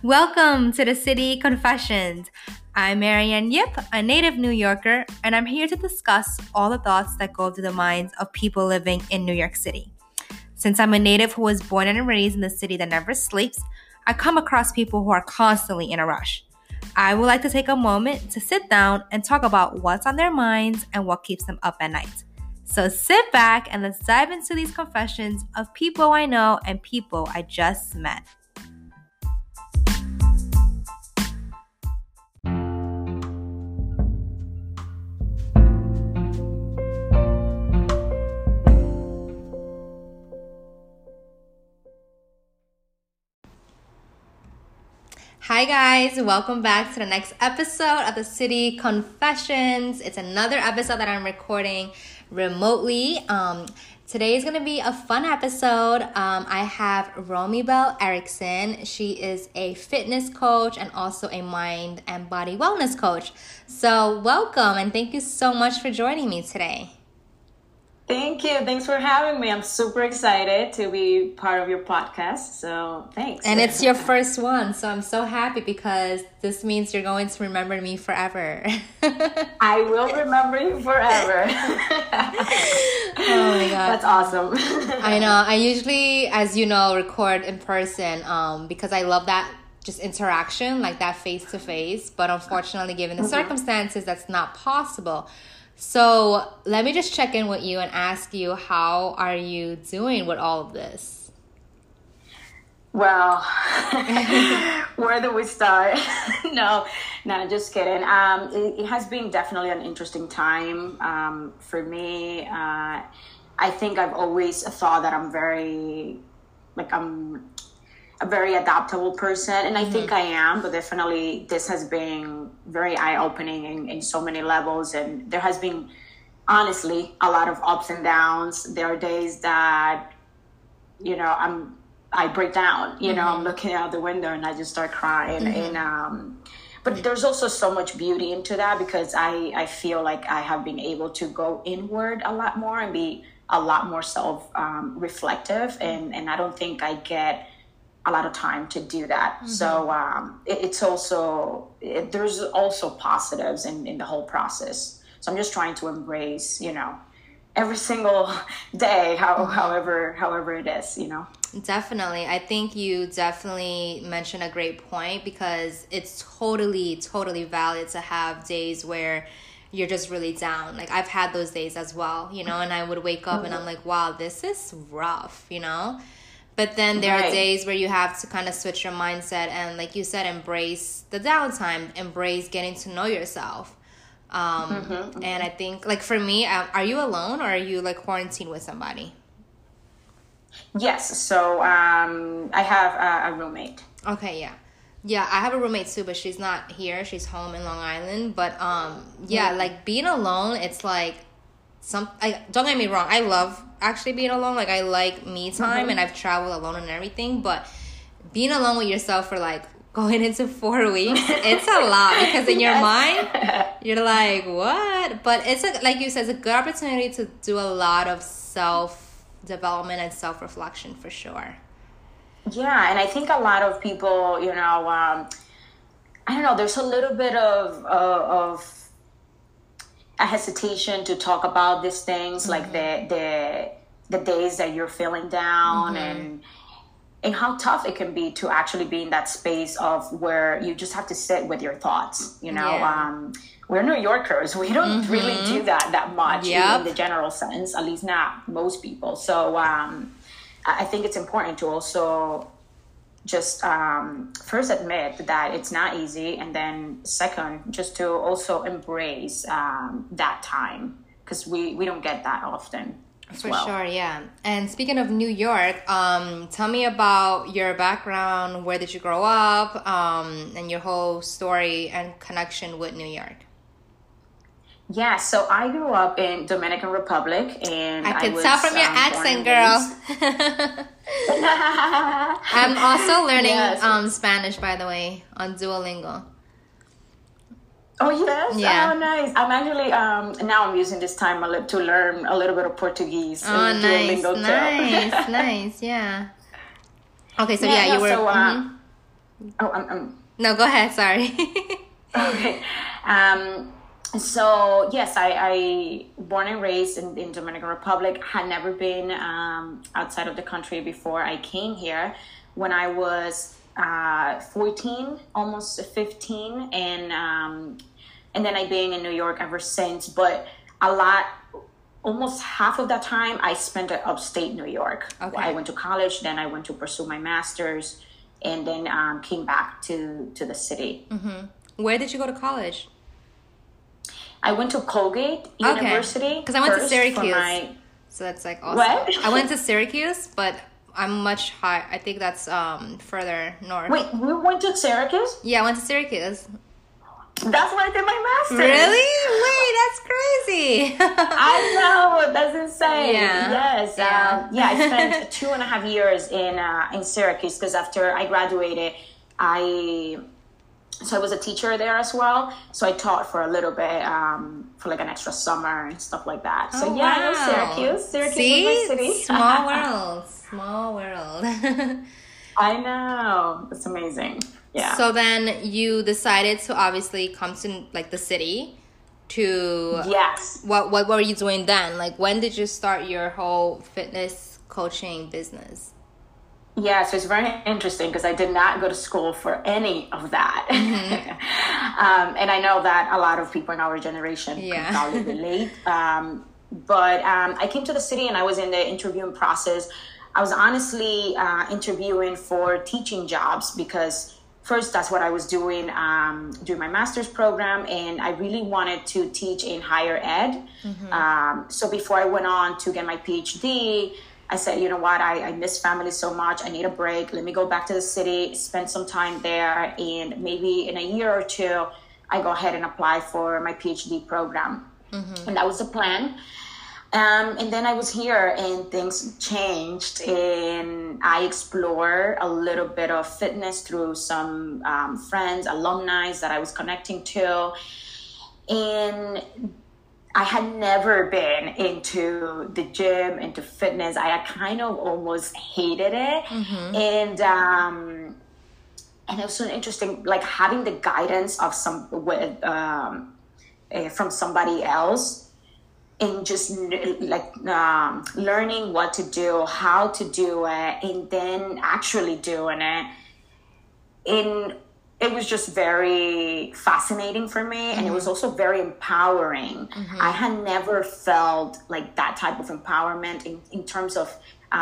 Welcome to the City Confessions. I'm Marianne Yip, a native New Yorker, and I'm here to discuss all the thoughts that go through the minds of people living in New York City. Since I'm a native who was born and raised in the city that never sleeps, I come across people who are constantly in a rush. I would like to take a moment to sit down and talk about what's on their minds and what keeps them up at night. So sit back and let's dive into these confessions of people I know and people I just met. Hi guys, welcome back to the next episode of the City Confessions. It's another episode that I'm recording remotely. Today is going to be a fun episode. I have Romy Bell Erickson. She is a fitness coach and also a mind and body wellness coach. So welcome and thank you so much for joining me today. Thank you. Thanks for having me. I'm super excited to be part of your podcast. So thanks. And it's your first one. So I'm so happy because this means you're going to remember me forever. I will remember you forever. Oh my God. That's awesome. I know. I usually, as you know, record in person because I love that just interaction, like that face to face. But unfortunately, given the circumstances, that's not possible. So let me just check in with you and ask you, how are you doing with all of this? Well, where do we start? No, just kidding. It has been definitely an interesting time for me. I think I've always thought that I'm a very adaptable person, and I think I am, but definitely this has been very eye-opening in so many levels, and there has been honestly a lot of ups and downs. There are days that I break down, I'm looking out the window and I just start crying, and but there's also so much beauty into that because I feel like I have been able to go inward a lot more and be a lot more self-reflective, and I don't think I get a lot of time to do that. So it's also, there's also positives in the whole process. So I'm just trying to embrace, every single day, however it is, Definitely. I think you definitely mentioned a great point because it's totally valid to have days where you're just really down. Like I've had those days as well, and I would wake up and I'm like, wow, this is rough, But then there are days where you have to kind of switch your mindset and, like you said, embrace the downtime, embrace getting to know yourself. And I think, like for me, are you alone or are you like quarantined with somebody? Yes. So I have a roommate. Okay, yeah. Yeah, I have a roommate too, but she's not here. She's home in Long Island. But like being alone, it's like, don't get me wrong, I love actually being alone. Like I like me time and I've traveled alone and everything, but being alone with yourself for like going into 4 weeks, it's a lot because in your mind you're like, what? But it's like you said, it's a good opportunity to do a lot of self-development and self-reflection for sure. Yeah, and I think a lot of people, I don't know, there's a little bit of a hesitation to talk about these things, like the days that you're feeling down and how tough it can be to actually be in that space of where you just have to sit with your thoughts. We're New Yorkers, we don't really do that much in the general sense, at least not most people. So I think it's important to also just first admit that it's not easy, and then second, just to also embrace that time because we don't get that often as well. For sure, yeah. And speaking of New York, tell me about your background. Where did you grow up, and your whole story and connection with New York? Yeah, so I grew up in Dominican Republic, and I could tell from your accent, girl. I'm also learning Spanish, by the way, on Duolingo. Oh, yes? Yeah. Oh, nice. I'm actually, now I'm using this time to learn a little bit of Portuguese. Oh, nice, yeah. Okay, so you were... Oh, No, go ahead. Sorry. okay. So yes, I born and raised in Dominican Republic. Had never been outside of the country before I came here. When I was 14, almost 15, and then I've been in New York ever since. But almost half of that time I spent at upstate New York. Okay. I went to college, then I went to pursue my master's, and then came back to the city. Mm-hmm. Where did you go to college? I went to Colgate University. Because I went to Syracuse. So that's like awesome. What? I went to Syracuse, but I'm much higher. I think that's further north. Wait, you went to Syracuse? Yeah, I went to Syracuse. That's where I did my master's. Really? Wait, that's crazy. I know, that's insane. Yeah. Yes. Yeah. I spent 2.5 years in Syracuse because after I graduated, I was a teacher there as well. So I taught for a little bit, for like an extra summer and stuff like that. So wow. I know Syracuse. Syracuse See? is my city. Small world. Small world. I know. It's amazing. Yeah. So then you decided to obviously come to like the city to... Yes. What were you doing then? Like when did you start your whole fitness coaching business? Yeah, so it's very interesting because I did not go to school for any of that. Mm-hmm. And I know that a lot of people in our generation can probably relate. But I came to the city and I was in the interviewing process. I was honestly interviewing for teaching jobs because first, that's what I was doing during my master's program, and I really wanted to teach in higher ed. Mm-hmm. So before I went on to get my PhD, I said, you know what, I miss family so much. I need a break. Let me go back to the city, spend some time there, and maybe in a year or two, I go ahead and apply for my PhD program. Mm-hmm. And that was the plan. And then I was here and things changed, and I explored a little bit of fitness through some friends, alumni that I was connecting to. And I had never been into the gym, into fitness. I had kind of almost hated it. Mm-hmm. And it was so interesting, like having the guidance of from somebody else. And just learning what to do, how to do it, and then actually doing it. And it was just very fascinating for me. Mm-hmm. And it was also very empowering. Mm-hmm. I had never felt like that type of empowerment in terms of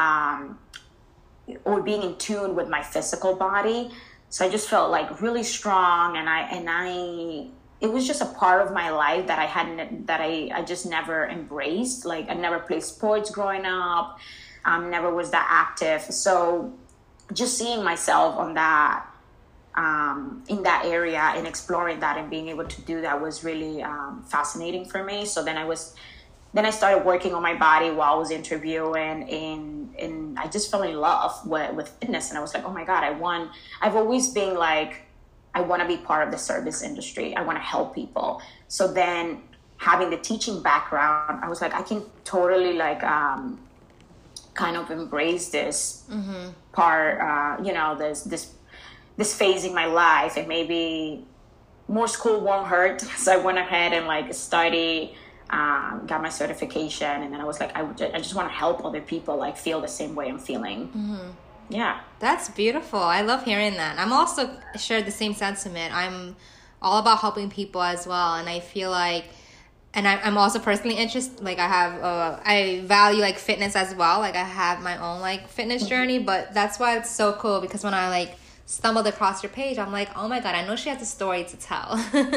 or being in tune with my physical body. So I just felt like really strong, and I it was just a part of my life that I just never embraced. Like I never played sports growing up, never was that active. So just seeing myself on that, in that area and exploring that and being able to do that was really fascinating for me. So then I started working on my body while I was interviewing, and I just fell in love with fitness. And I was like, oh my God, I've always been like, I want to be part of the service industry. I want to help people. So then having the teaching background, I was like, I can totally like kind of embrace this mm-hmm. part, this phase in my life, and maybe more school won't hurt. So I went ahead and like studied, got my certification. And then I was like, I just want to help other people like feel the same way I'm feeling. Mm-hmm. Yeah. That's beautiful. I love hearing that. I'm also share the same sentiment. I'm all about helping people as well. And I feel like, and I'm also personally interested, like I value like fitness as well. Like I have my own like fitness journey, but that's why it's so cool, because when I like stumbled across your page, I'm like, oh my God, I know she has a story to tell.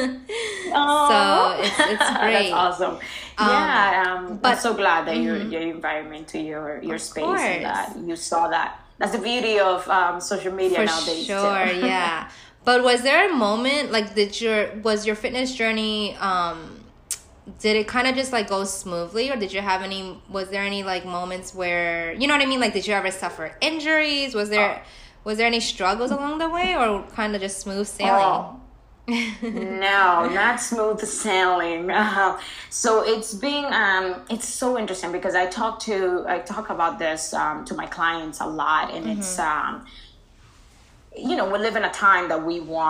So it's great. That's awesome. But I'm so glad that you invited me into your space, and that you saw that. That's the beauty of social media nowadays. For sure, yeah. But was there a moment, like, was your fitness journey, did it kind of just, like, go smoothly? Or was there any, like, moments where, you know what I mean? Like, did you ever suffer injuries? Was there any struggles along the way, or kind of just smooth sailing? No, not smooth sailing. So it's been it's so interesting because I talk about this to my clients a lot, and mm-hmm. we live in a time that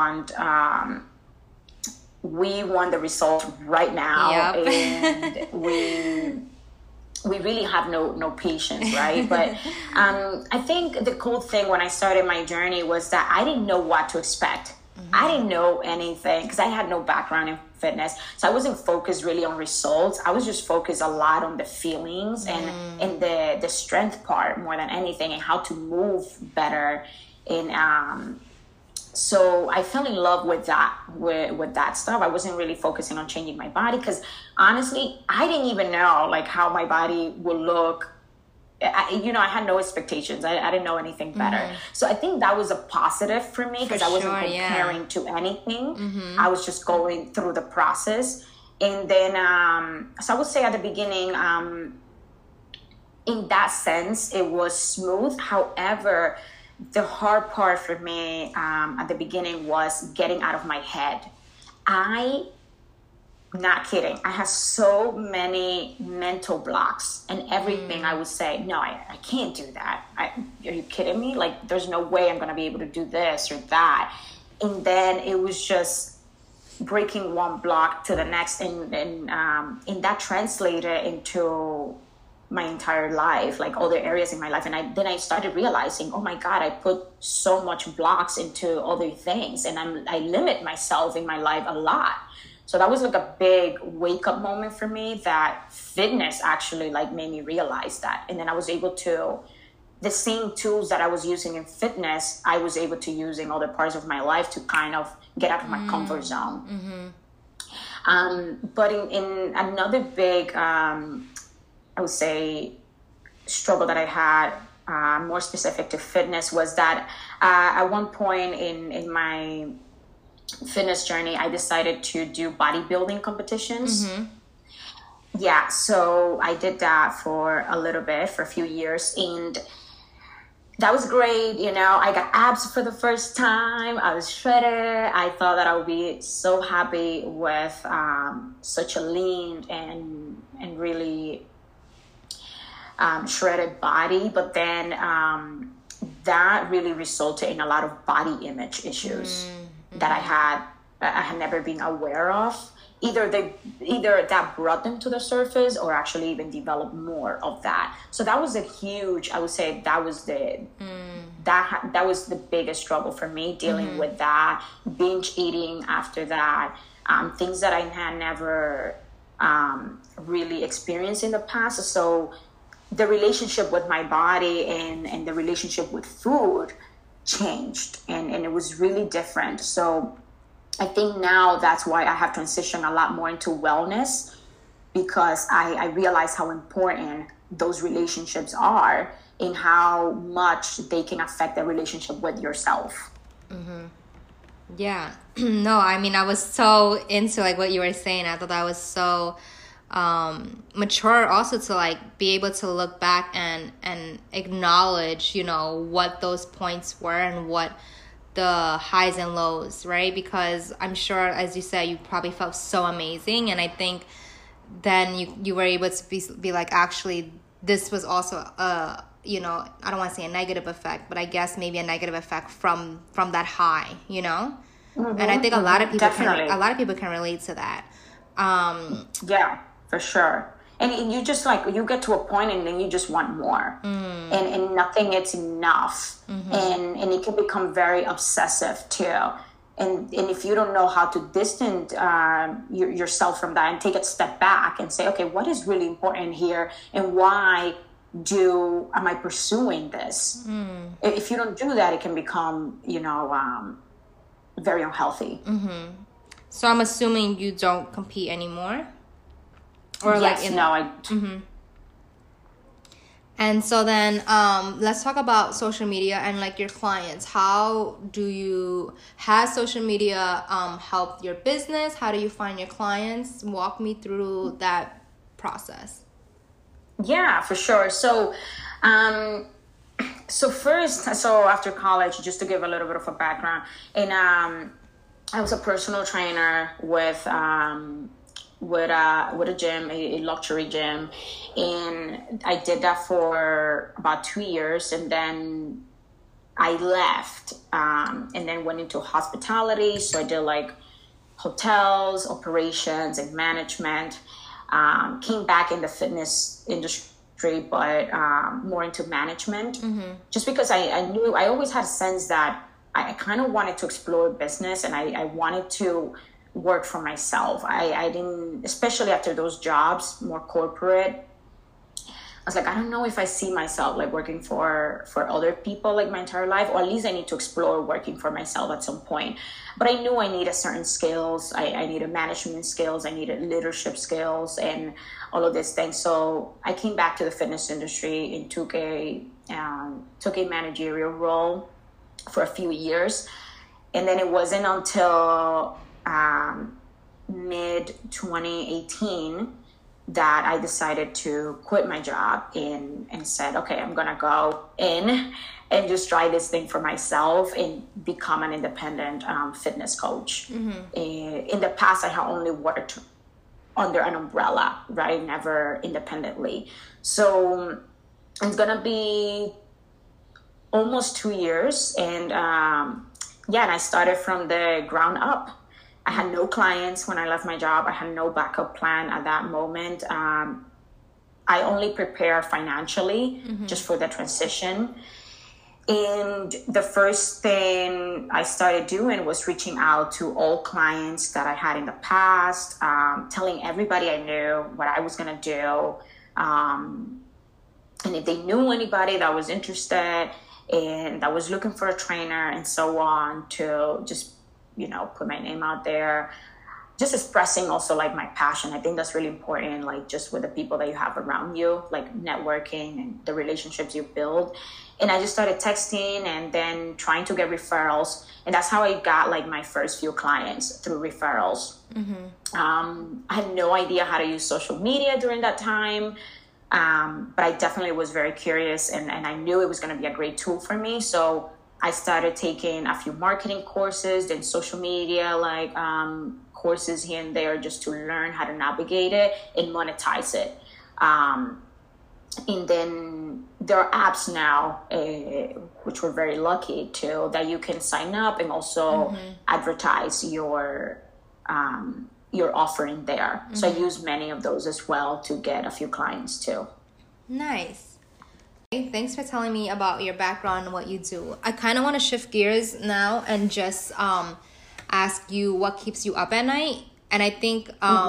we want the result right now. Yep. And we really have no patience, right? But I think the cool thing when I started my journey was that I didn't know what to expect. I didn't know anything because I had no background in fitness. So I wasn't focused really on results. I was just focused a lot on the feelings and the strength part more than anything, and how to move better. And so I fell in love with that stuff. I wasn't really focusing on changing my body because honestly, I didn't even know like how my body would look. I had no expectations. I didn't know anything better. So I think that was a positive for me because I wasn't comparing to anything. I was just going through the process. And then, so I would say at the beginning, in that sense, it was smooth. However, the hard part for me at the beginning was getting out of my head. Not kidding. I had so many mental blocks and everything. I would say, no, I can't do that. Are you kidding me? Like, there's no way I'm going to be able to do this or that. And then it was just breaking one block to the next. And that translated into my entire life, like other areas in my life. And then I started realizing, oh my God, I put so much blocks into other things. And I limit myself in my life a lot. So that was like a big wake up moment for me, that fitness actually like made me realize that. And then I was able to, the same tools that I was using in fitness, I was able to use in other parts of my life to kind of get out of my comfort zone. But in another big, I would say, struggle that I had, more specific to fitness, was that at one point in my fitness journey, I decided to do bodybuilding competitions. Yeah, so I did that for a little bit, for a few years, and that was great. I got abs for the first time. I was shredded. I thought that I would be so happy with such a lean and really shredded body, but then that really resulted in a lot of body image issues that I had never been aware of. Either that brought them to the surface, or actually even developed more of that. So that was a huge, I would say, that was the biggest struggle for me, dealing with that, binge eating after that, things that I had never really experienced in the past. So the relationship with my body and the relationship with food changed, and it was really different. So I think now that's why I have transitioned a lot more into wellness, because I realize how important those relationships are and how much they can affect the relationship with yourself. Yeah. No, I mean, I was so into like what you were saying. I thought that was so mature also, to like be able to look back and acknowledge, what those points were and what the highs and lows, right? Because I'm sure, as you said, you probably felt so amazing, and I think then you were able to be like, actually, this was also I don't want to say a negative effect, but I guess maybe a negative effect from that high, and I think a lot of people can relate to that. Yeah, for sure. And you just you get to a point and then you just want more, and nothing is enough, and it can become very obsessive too. And if you don't know how to distance yourself from that and take a step back and say, okay, what is really important here, and why am I pursuing this? If you don't do that, it can become very unhealthy. So I'm assuming you don't compete anymore? Or yes, I... And so then let's talk about social media and like your clients. How has social media helped your business? How do you find your clients? Walk me through that process. Yeah, for sure. So after college, just to give a little bit of a background, and I was a personal trainer with a gym, a luxury gym, and I did that for about 2 years, and then I left and then went into hospitality. So I did like hotels, operations, and management. Came back in the fitness industry, but more into management. Just because I knew, I always had a sense that I kind of wanted to explore business, and I wanted to work for myself. I didn't, especially after those jobs, more corporate. I was like, I don't know if I see myself like working for other people like my entire life, or at least I need to explore working for myself at some point. But I knew I needed certain skills. I needed management skills. I needed leadership skills and all of these things. So I came back to the fitness industry and took a managerial role for a few years. And then it wasn't until mid 2018 that I decided to quit my job and said, okay, I'm going to go in and just try this thing for myself and become an independent fitness coach. In the past, I had only worked under an umbrella, right? Never independently. So it's going to be almost 2 years. And and I started from the ground up. I had no clients when I left my job. I had no backup plan at that moment. I only prepared financially just for the transition. And the first thing I started doing was reaching out to all clients that I had in the past, telling everybody I knew what I was going to do. And if they knew anybody that was interested and that was looking for a trainer and so on, to just put my name out there, just expressing also like my passion. I think that's really important, like just with the people that you have around you, like networking and the relationships you build. And I just started texting and then trying to get referrals. And that's how I got like my first few clients, through referrals. I had no idea how to use social media during that time. But I definitely was very curious, and I knew it was going to be a great tool for me. So I started taking a few marketing courses, then social media, like courses here and there, just to learn how to navigate it and monetize it. And then there are apps now, which we're very lucky to, that you can sign up and also advertise your offering there. So I use many of those as well to get a few clients too. Nice. Thanks for telling me about your background and what you do. I kind of want to shift gears now and just ask you what keeps you up at night. And I think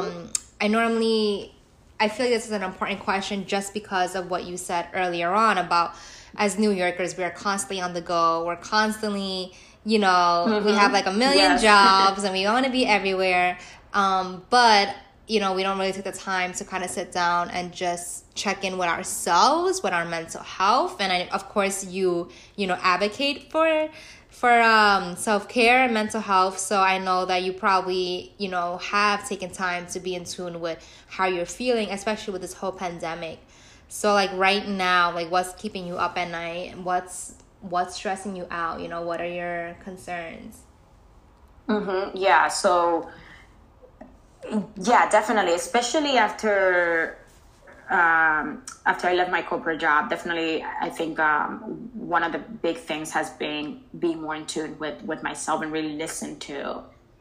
I feel like this is an important question just because of what you said earlier on about, as New Yorkers, we are constantly on the go. We're constantly, we have like a million jobs and we want to be everywhere. But we don't really take the time to kind of sit down and just check in with ourselves, with our mental health. And of course, you advocate for self-care and mental health. So I know that you probably, have taken time to be in tune with how you're feeling, especially with this whole pandemic. So like right now, like what's keeping you up at night? What's stressing you out? What are your concerns? Yeah. So yeah, definitely. Especially after I left my corporate job, definitely, I think one of the big things has been being more in tune with myself and really listen to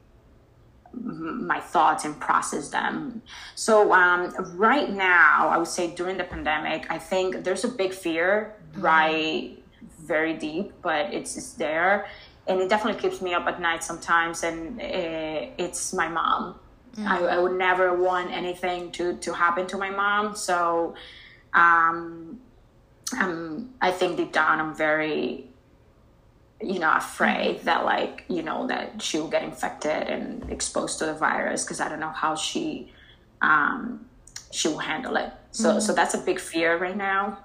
my thoughts and process them. So right now, I would say during the pandemic, I think there's a big fear, right? Very deep, but it's there. And it definitely keeps me up at night sometimes. And it's my mom. I would never want anything to happen to my mom. So I think deep down I'm very, afraid that that she will get infected and exposed to the virus, because I don't know how she will handle it. So that's a big fear right now.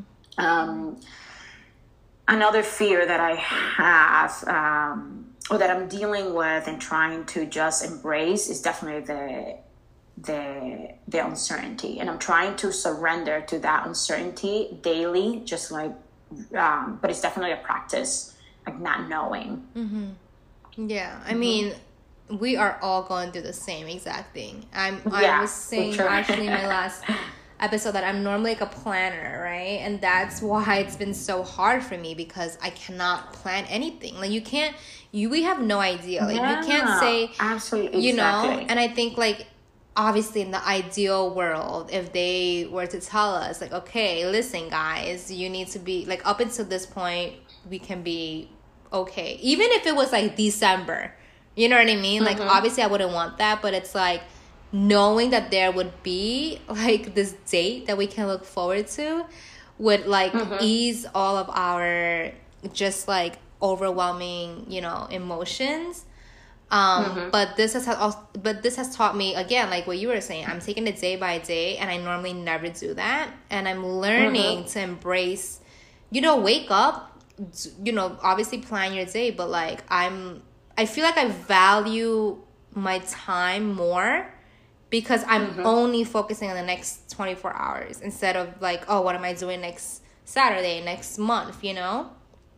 Another fear that I have, or that I'm dealing with and trying to just embrace, is definitely the uncertainty. And I'm trying to surrender to that uncertainty daily, just like, but it's definitely a practice, like not knowing. Yeah, I mean, we are all going through the same exact thing. I was saying actually episode that I'm normally like a planner, right? And that's why it's been so hard for me, because I cannot plan anything. Like we have no idea. Like you can't say, absolutely, you know. And I think like obviously in the ideal world, if they were to tell us like, okay, listen guys, you need to be like, up until this point we can be okay, even if it was like December, you know what I mean? Like obviously I wouldn't want that, but it's like knowing that there would be like this date that we can look forward to would like ease all of our just like overwhelming, you know, emotions. But this has taught me, again, like what you were saying, I'm taking it day by day, and I normally never do that. And I'm learning to embrace, you know, wake up, you know, obviously plan your day, but like I feel like I value my time more because I'm only focusing on the next 24 hours instead of like, oh, what am I doing next Saturday, next month, you know?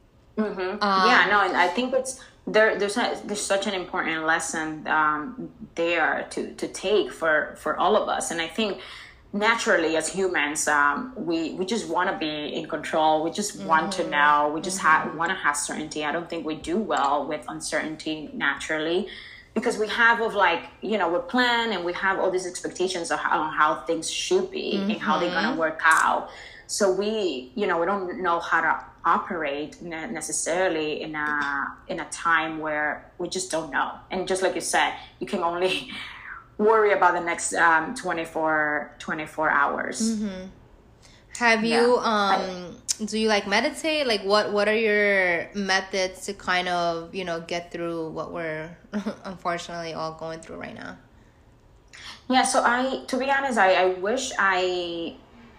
Yeah, no, and I think it's there's such an important lesson there to take for all of us. And I think naturally as humans, we just want to be in control. We just want to know. We just want to have certainty. I don't think we do well with uncertainty naturally, because we have of like, you know, we plan and we have all these expectations of how things should be and how they're going to work out. So we, you know, we don't know how to operate necessarily in a time where we just don't know. And just like you said, you can only worry about the next 24 hours. Have you do you like meditate? Like what are your methods to kind of, you know, get through what we're unfortunately all going through right now? Yeah, so to be honest, I wish I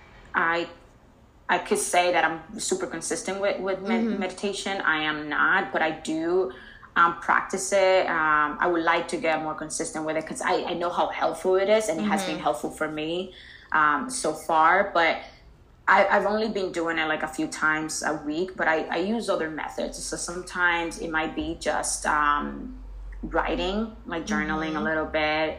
could say that I'm super consistent with meditation. I am not, but I do practice it. I would like to get more consistent with it because I know how helpful it is, and it has been helpful for me so far. But I've only been doing it like a few times a week, but I use other methods. So sometimes it might be just writing, like journaling a little bit.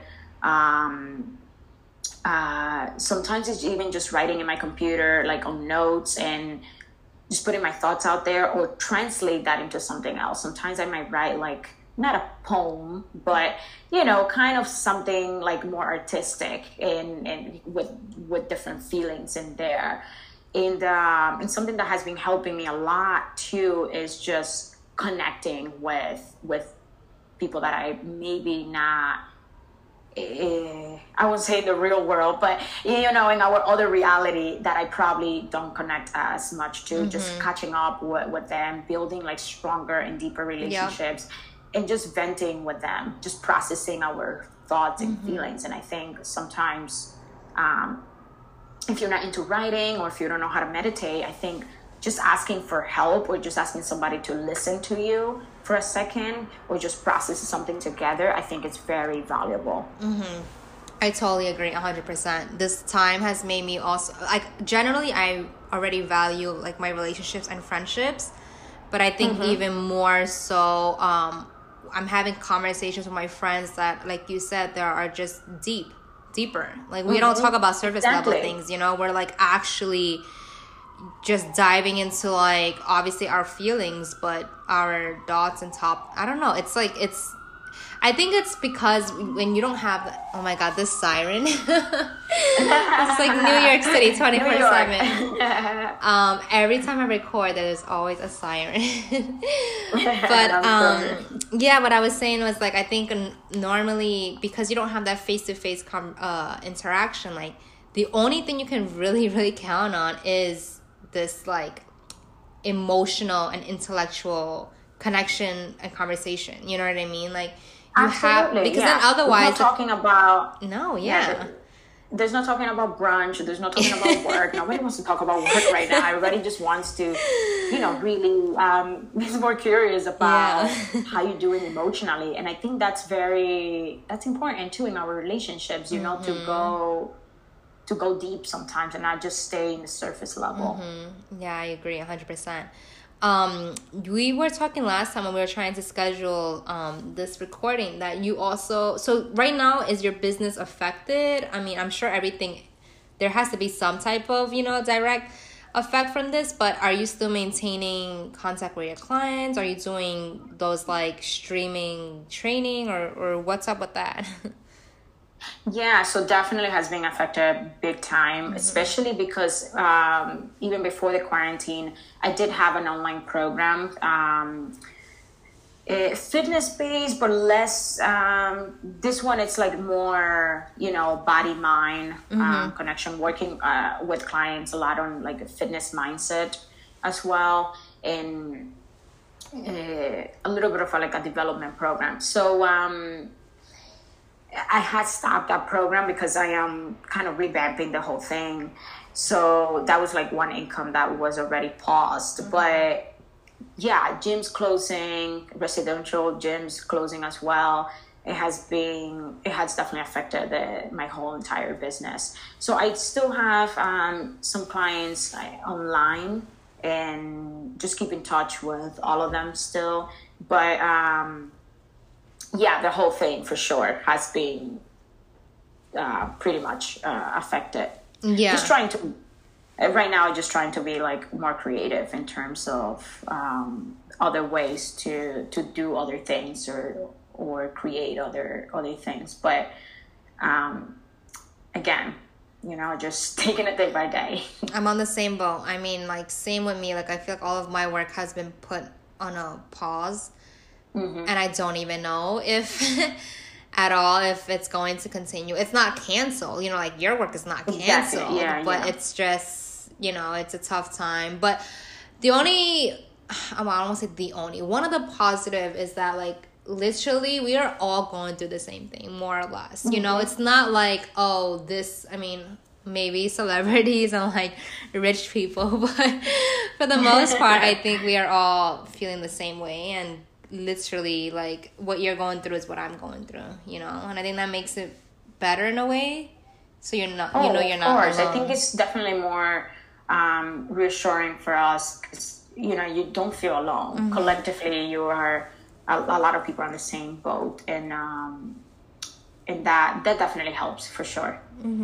Sometimes it's even just writing in my computer, like on notes, and just putting my thoughts out there, or translate that into something else. Sometimes I might write like not a poem, but you know, kind of something like more artistic and with different feelings in there. And something that has been helping me a lot too is just connecting with people that I maybe not, I won't say in the real world, but you know, in our other reality that I probably don't connect as much to, just catching up with them, building like stronger and deeper relationships, and just venting with them, just processing our thoughts and feelings. And I think sometimes if you're not into writing, or if you don't know how to meditate, I think just asking for help, or just asking somebody to listen to you for a second, or just process something together, I think it's very valuable. I totally agree 100%. This time has made me also, like, generally I already value like my relationships and friendships, but I think even more so, I'm having conversations with my friends that, like you said, there are just deeper. Like we don't talk about surface level things, you know, we're like actually just diving into like obviously our feelings, but our thoughts and I don't know, it's like I think it's because when you don't have that, oh my god, this siren. It's like New York City 24/7. Every time I record there's always a siren. But yeah, what I was saying was like, I think normally because you don't have that face-to-face interaction, like the only thing you can really count on is this like emotional and intellectual connection and conversation, you know what I mean? Like you have, because then otherwise there's no talking about there's no talking about brunch, there's no talking about work. Nobody wants to talk about work right now. Everybody just wants to, you know, really is more curious about how you're doing emotionally. And I think that's important too in our relationships, you know, to go deep sometimes and not just stay in the surface level. Yeah, I agree 100%. We were talking last time when we were trying to schedule this recording that you also, so right now, is your business affected? I mean, I'm sure everything there has to be some type of, direct effect from this, but are you still maintaining contact with your clients? Are you doing those like streaming training or what's up with that? Yeah, so definitely has been affected big time, especially because even before the quarantine, I did have an online program, fitness based, but less. This one, it's like more, body mind connection, working with clients a lot on like a fitness mindset as well, and a little bit of like a development program. So, I had stopped that program because I am kind of revamping the whole thing. So that was like one income that was already paused. But yeah, gyms closing, residential gyms closing as well. It has definitely affected my whole entire business. So I still have some clients online and just keep in touch with all of them still. But yeah, the whole thing for sure has been pretty much affected. Yeah. Just trying to, right now, just trying to be like more creative in terms of other ways to do other things or create other things. But again, just taking it day by day. I'm on the same boat. I mean, like, same with me. Like, I feel like all of my work has been put on a pause. And I don't even know if at all if it's going to continue. It's not canceled, like your work is not canceled. Exactly. Yeah, but it's just, it's a tough time. But the only, I won't say the only, one of the positive is that like literally we are all going through the same thing, more or less. It's not like, maybe celebrities and like rich people, but for the most part, I think we are all feeling the same way. And literally like what you're going through is what I'm going through, and I think that makes it better in a way, so you're not you're not of course alone. I think it's definitely more reassuring for us because you don't feel alone. Collectively you are a lot of people on the same boat, and that definitely helps for sure.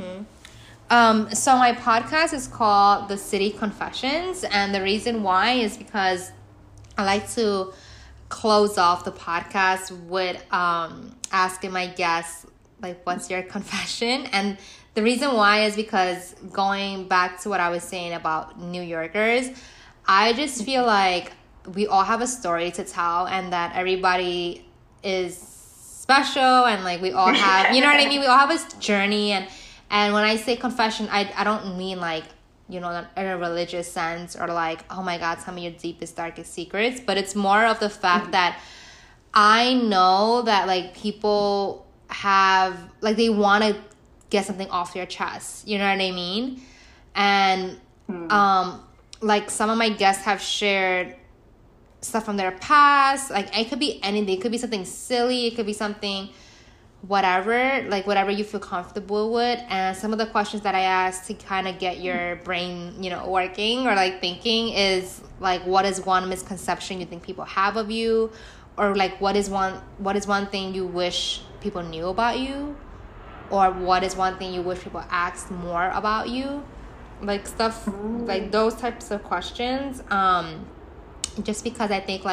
So my podcast is called The City Confessions, and the reason why is because I like to close off the podcast with asking my guests like, what's your confession? And the reason why is because going back to what I was saying about New Yorkers, I just feel like we all have a story to tell, and that everybody is special, and like we all have, you know what I mean? We all have a journey, and when I say confession, I don't mean like, in a religious sense or like, oh my God, tell me your deepest, darkest secrets. But it's more of the fact that I know that like people have, like they want to get something off their chest. You know what I mean? And like some of my guests have shared stuff from their past. Like it could be anything. It could be something silly. It could be something whatever, like whatever you feel comfortable with. And some of the questions that I asked to kind of get your brain, working or like thinking is like, what is one misconception you think people have of you? Or like, what is one thing you wish people knew about you? Or what is one thing you wish people asked more about you? Like stuff like those types of questions. Just because I think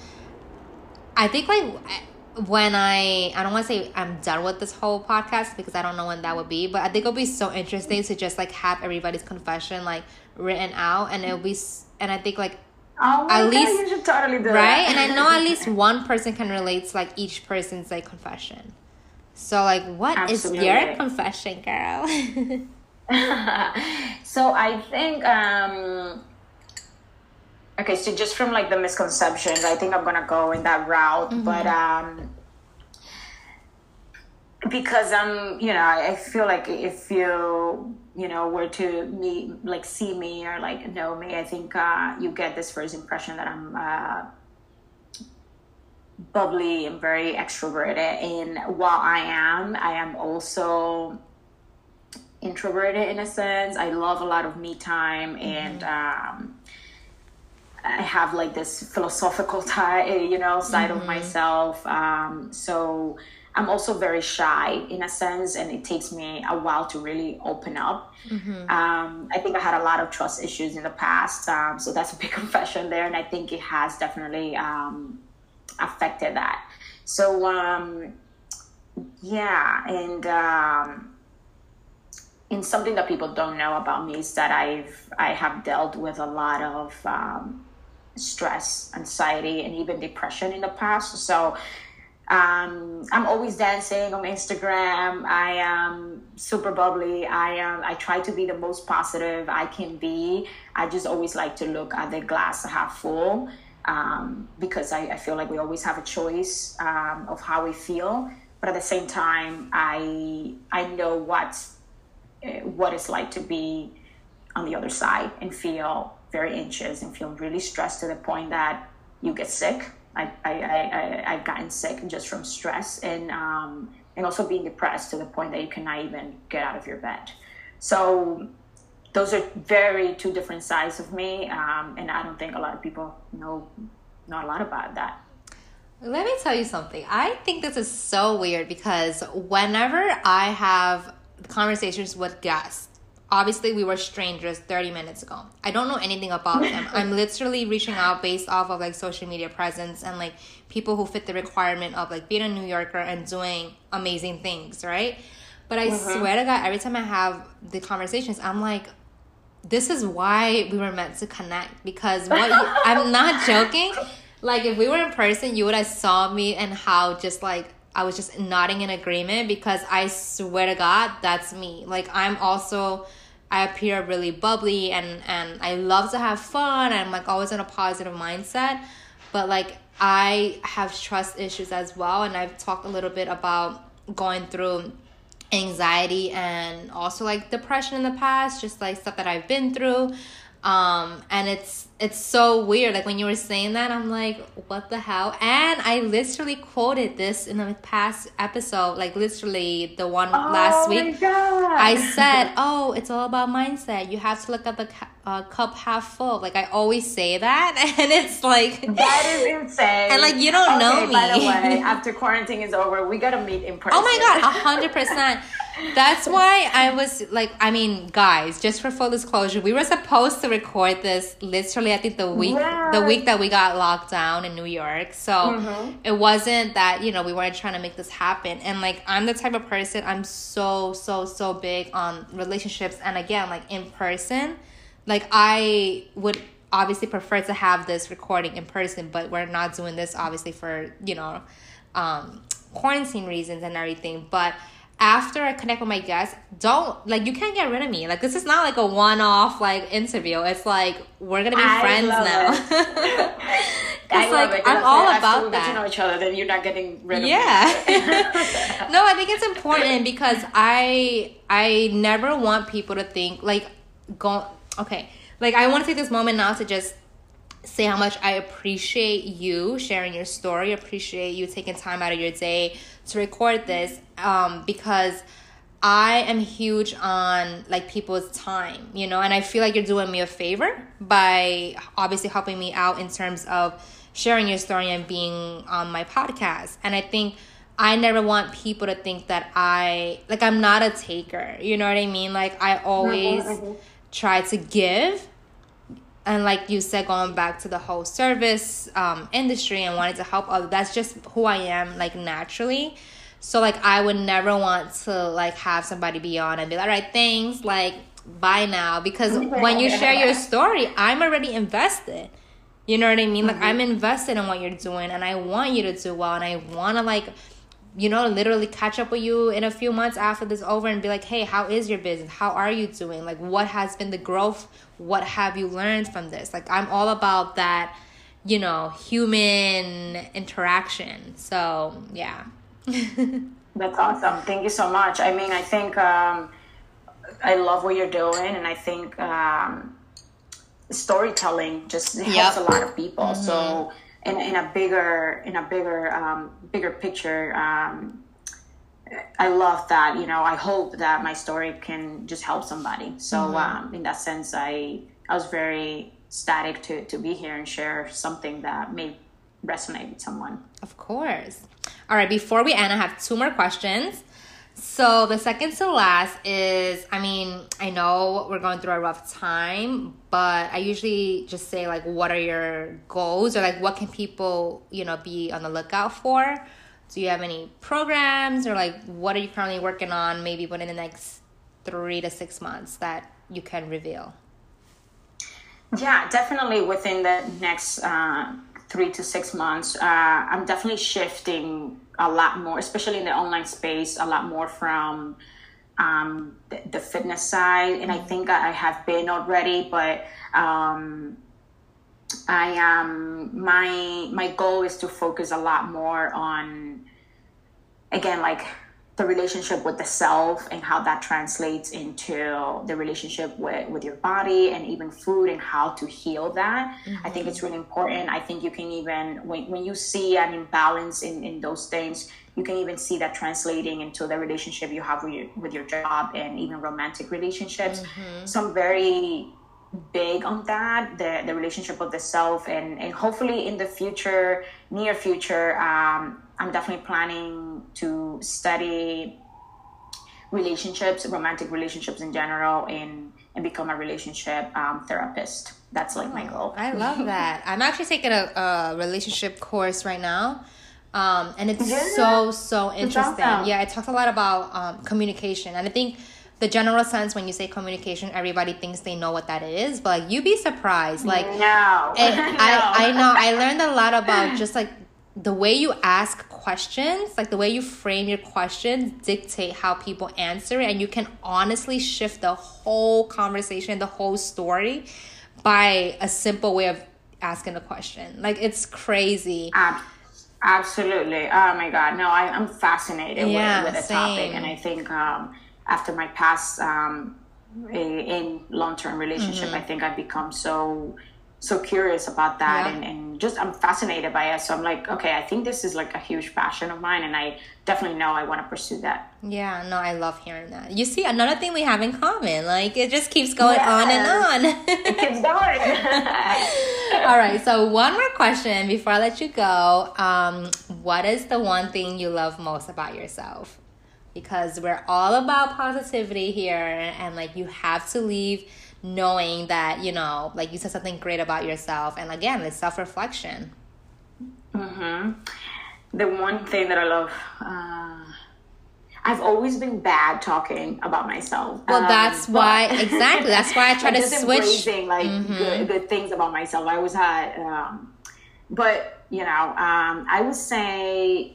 when I don't want to say I'm done with this whole podcast because I don't know when that would be, but I think it'll be so interesting to just like have everybody's confession like written out, and it'll be, and I think like at least you should totally do right, that. and I know at least one person can relate to like each person's like confession. So like, what Absolutely. Is your confession, girl? So I think okay, so just from like the misconceptions, I think I'm gonna go in that route, but because I feel like if you were to see me or like know me, I think you get this first impression that I'm bubbly and very extroverted, and while I am also introverted in a sense. I love a lot of me time, and I have like this philosophical side of myself. So I'm also very shy in a sense, and it takes me a while to really open up. I think I had a lot of trust issues in the past, so that's a big confession there, and I think it has definitely affected that. So and something that people don't know about me is that I have dealt with a lot of stress, anxiety, and even depression in the past. So I'm always dancing on Instagram. I am super bubbly. I try to be the most positive I can be. I just always like to look at the glass half full, because I feel like we always have a choice of how we feel. But at the same time, I know what it's like to be on the other side and feel very anxious and feel really stressed to the point that you get sick. I've gotten sick just from stress, and also being depressed to the point that you cannot even get out of your bed. So those are very two different sides of me, and I don't think a lot of people know a lot about that. Let me tell you something. I think this is so weird because whenever I have conversations with guests, obviously we were strangers 30 minutes ago. I don't know anything about them. I'm literally reaching out based off of like social media presence and like people who fit the requirement of like being a New Yorker and doing amazing things, right? But I swear to God, every time I have the conversations, I'm like, this is why we were meant to connect. Because I'm not joking. Like if we were in person, you would have saw me and how just like I was just nodding in agreement, because I swear to God, that's me. Like I appear really bubbly and I love to have fun. I'm like always in a positive mindset, but like I have trust issues as well. And I've talked a little bit about going through anxiety and also like depression in the past, just like stuff that I've been through. And it's so weird. Like when you were saying that, I'm like, what the hell? And I literally quoted this in the past episode, like literally the one last week. Oh my God. I said, oh, it's all about mindset. You have to look at the cup half full. Like I always say that, and it's like that is insane. And like you don't know me. By the way, after quarantine is over, we gotta meet in person. Oh my God, 100%. That's why I was like, I mean, guys, just for full disclosure, we were supposed to record this literally, I think the week that we got locked down in New York. So it wasn't that, you know, we weren't trying to make this happen. And like, I'm the type of person, I'm so big on relationships. And again, like in person, like I would obviously prefer to have this recording in person, but we're not doing this obviously for, you know, quarantine reasons and everything. But after I connect with my guests, you can't get rid of me. Like, this is not like a one-off, like, interview. It's like, we're going to be friends now. I love it. I'm all about that. Get to know each other, then you're not getting rid of me. Yeah. No, I think it's important because I never want people to think, like, like, I want to take this moment now to just say how much I appreciate you sharing your story, appreciate you taking time out of your day to record this, because I am huge on like people's time, you know, and I feel like you're doing me a favor by obviously helping me out in terms of sharing your story and being on my podcast. And I think I never want people to think that I'm not a taker, you know what I mean? Like I always try to give. And like you said, going back to the whole service industry and wanting to help others, that's just who I am, like naturally. So like I would never want to like have somebody be on and be like, all right, thanks, like bye now. Because when you share your story, I'm already invested. You know what I mean? Like I'm invested in what you're doing and I want you to do well. And I want to like, you know, literally catch up with you in a few months after this over and be like, hey, how is your business? How are you doing? Like, what has been the growth? What have you learned from this? Like, I'm all about that, you know, human interaction. So, yeah. That's awesome. Thank you so much. I mean, I think I love what you're doing. And I think storytelling just helps a lot of people. So, in a bigger picture, I love that, you know, I hope that my story can just help somebody. So in that sense, I was very ecstatic to be here and share something that may resonate with someone. Of course. All right, before we end, I have 2 more questions. So the second to last is, I mean, I know we're going through a rough time, but I usually just say, like, what are your goals, or like what can people, be on the lookout for? Do you have any programs, or like what are you currently working on maybe within the next 3 to 6 months that you can reveal? Yeah, definitely within the next 3 to 6 months, I'm definitely shifting a lot more, especially in the online space, a lot more from the fitness side. And I think I have been already, but my goal is to focus a lot more on, again, like the relationship with the self and how that translates into the relationship with your body and even food and how to heal that. I think it's really important. I think you can even, when you see an imbalance in those things, you can even see that translating into the relationship you have with your job and even romantic relationships. So I'm very big on that, the relationship of the self, and hopefully in the future, near future, I'm definitely planning to study relationships, romantic relationships in general, and become a relationship therapist. That's like my goal. I love that. I'm actually taking a relationship course right now. And it's so interesting. Awesome. Yeah, it talks a lot about communication. And I think the general sense when you say communication, everybody thinks they know what that is. But like, you'd be surprised. Like, No. I know. I learned a lot about just like the way you ask questions, like the way you frame your questions dictate how people answer it. And you can honestly shift the whole conversation, the whole story by a simple way of asking a question. Like, it's crazy. Absolutely. Oh my God. No, I'm fascinated with the same. topic. And I think after my past in long-term relationship, I think I've become so curious about that, and just I'm fascinated by it. So I'm like, okay, I think this is like a huge passion of mine, and I definitely know I want to pursue that. Yeah, no, I love hearing that. You see, another thing we have in common, like it just keeps going on and on. It keeps going. All right, so one more question before I let you go. What is the one thing you love most about yourself? Because we're all about positivity here, and like you have to leave knowing that, like you said something great about yourself. And again, it's self-reflection. The one thing that I love, I've always been bad talking about myself. Well, that's why I try to switch. Embracing good things about myself. I always had, but I would say,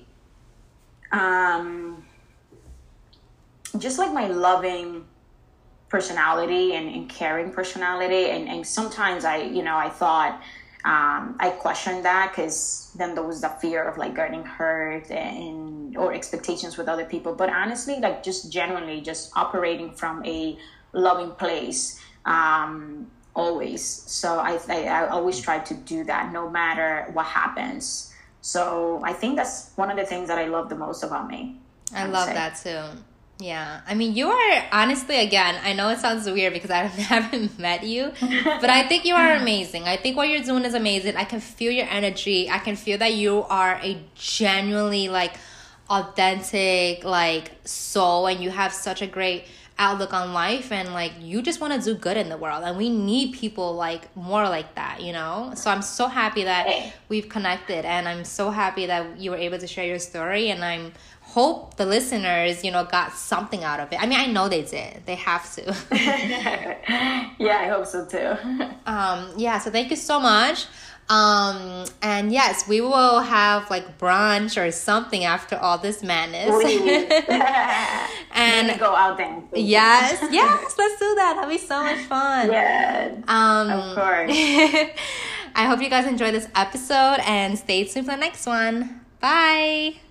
just like my loving personality and caring personality, and sometimes I thought I questioned that, because then there was the fear of like getting hurt or expectations with other people. But honestly, like just genuinely just operating from a loving place, always. So I always try to do that no matter what happens. So I think that's one of the things that I love the most about me. I love that too. Yeah. I mean, you are honestly, again, I know it sounds weird because I haven't met you, but I think you are amazing. I think what you're doing is amazing. I can feel your energy. I can feel that you are a genuinely like authentic like soul, and you have such a great outlook on life, and like you just want to do good in the world, and we need people like more like that, so I'm so happy that we've connected, and I'm so happy that you were able to share your story, and I'm hope the listeners got something out of it. I mean, I know they did. They have to. Yeah, I hope so too. So thank you so much. And yes, we will have like brunch or something after all this madness. And go out there. Yes, let's do that. That'll be so much fun. Yeah. Of course. I hope you guys enjoyed this episode, and stay tuned for the next one. Bye.